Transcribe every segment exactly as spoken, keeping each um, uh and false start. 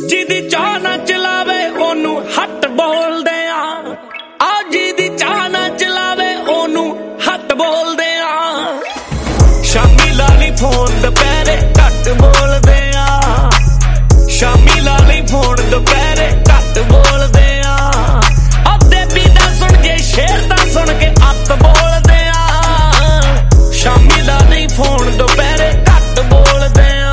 ਜਿਹਦੀ ਚਾਹ ਨਾ ਚਲਾਵੇ ਉਹਨੂੰ ਹੱਟ ਬੋਲਦੇ ਆ ਆ ਜਿਹਦੀ ਚਾਹ ਨਾ ਚਲਾਵੇ ਉਹਨੂੰ ਹੱਟ ਬੋਲਦੇ ਆ ਸ਼ਾਮੀ ਲਾਲੀ ਫੋਨ ਦੁਪਹਿਰੇ ਘੱਟ ਬੋਲਦੇ ਆ ਸ਼ਾਮੀ ਲਾਲੀ ਫੋਨ ਦੁਪਹਿਰੇ ਘੱਟ ਬੋਲਦੇ ਆ ਆ ਬੇਬੀ ਦਾ ਸੁਣ ਕੇ ਸ਼ੇਰ ਦਾ ਸੁਣ ਕੇ ਅੱਤ ਬੋਲਦੇ ਆ ਸ਼ਾਮੀ ਲਾਲੀ ਫੋਨ ਦੁਪਹਿਰੇ ਘੱਟ ਬੋਲਦੇ ਆ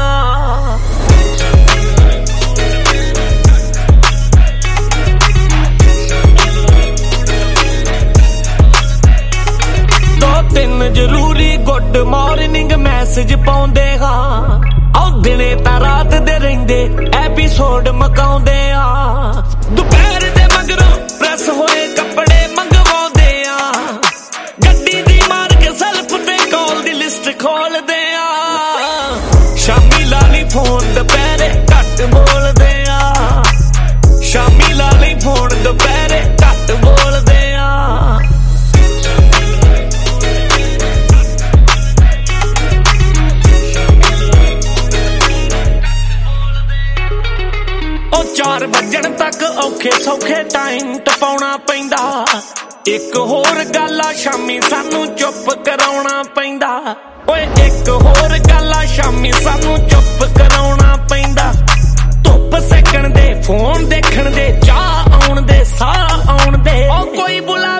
ਤਿੰਨ ਜ਼ਰੂਰੀ ਗੁੱਡ ਮਾਰਨਿੰਗ ਮੈਸੇਜ ਪਾਉਂਦੇ ਹਾਂ ਆਉ ਦਿਨੇ ਤਾਂ ਰਾਤ ਦੇ ਰਹਿੰਦੇ ਐਪੀਸੋਡ ਮਕਾਉਂਦੇ ਆ ਦੁਪਹਿਰ ਦੇ ਮਗਰੋਂ ਪ੍ਰੈਸ ਹੋਏ ਕੱਪੜੇ ਮੰਗਵਾਉਂਦੇ ਆ ਗੱਡੀ ਦੀ ਮਾਰ ਕੇ ਸੈਲਫ ਤੇ ਕਾਲ ਦੀ ਲਿਸਟ ਖੋਲਦੇ ਆ ਸ਼ਾਮੀ ਲਾਲੀ ਫੋਨ ਦੁਪਹਿਰੇ ਘੱਟ ਬੋਲਦੇ ਆ ਸ਼ਾਮੀ ਲਾਲੀ ਫੋਨ ਦੁਪਹਿਰੇ ਘੱਟ ਬੋਲਦੇ ਆ ਚਾਰ ਵੱਜਣ ਤੱਕ ਔਖੇ ਸੌਖੇ ਟਾਈਮ ਟਪਾਉਣਾ ਪੈਂਦਾ ਇੱਕ ਹੋਰ ਗੱਲ ਆ ਸ਼ਾਮੀ ਸਾਨੂੰ ਚੁੱਪ ਕਰਾਉਣਾ ਪੈਂਦਾ ਓਏ ਇੱਕ ਹੋਰ ਗੱਲ ਆ ਸ਼ਾਮੀ ਸਾਨੂੰ ਚੁੱਪ ਕਰਾਉਣਾ ਪੈਂਦਾ ਧੁੱਪ ਸੇਕਣ ਦੇ ਫੋਨ ਦੇਖਣ ਦੇ ਚਾਹ ਆਉਣ ਦੇ ਸਾਹ ਆਉਣ ਦੇ ਉਹ ਕੋਈ ਬੁਲਾ